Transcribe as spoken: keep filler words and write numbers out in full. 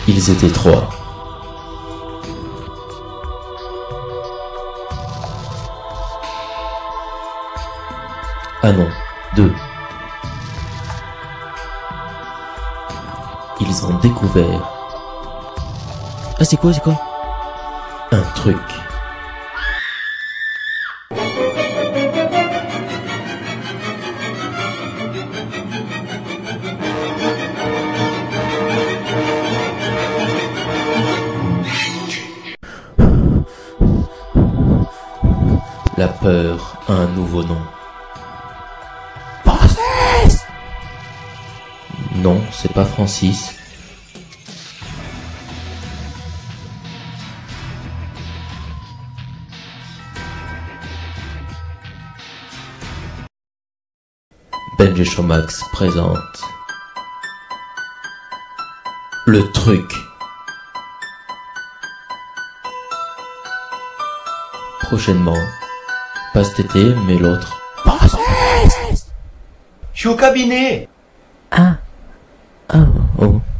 Ils étaient trois. Ah non, deux. Ils ont découvert... Ah c'est quoi, c'est quoi? Un truc. La peur a un nouveau nom. Francis! Non, c'est pas Francis. Benj et Showmax présente le truc. Prochainement, pas cet été, mais l'autre. Francis! Je suis au cabinet. Ah. Ah, oh.